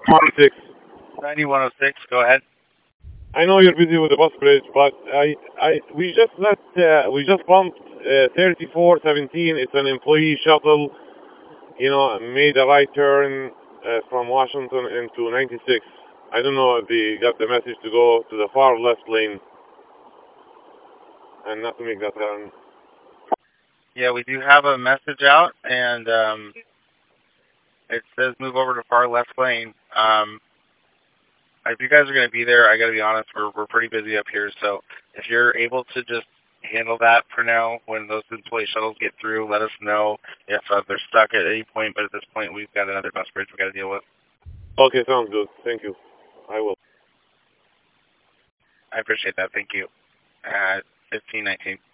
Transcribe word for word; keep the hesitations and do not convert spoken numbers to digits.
six. ninety-one oh six, go ahead. I know you're busy with the bus bridge, but I, I, we just let, uh, we just bumped uh, thirty-four seventeen. It's an employee shuttle. You know, made a right turn uh, from Washington into ninety-six. I don't know if they got the message to go to the far left lane and not to make that turn. Yeah, we do have a message out, and um, it says move over to far left lane. Um, if you guys are going to be there, I got to be honest, we're we're pretty busy up here. So if you're able to just handle that for now, when those employee shuttles get through, let us know if uh, they're stuck at any point. But at this point, we've got another bus bridge we got to deal with. Okay, sounds good. Thank you. I will. I appreciate that. Thank you. At fifteen nineteen.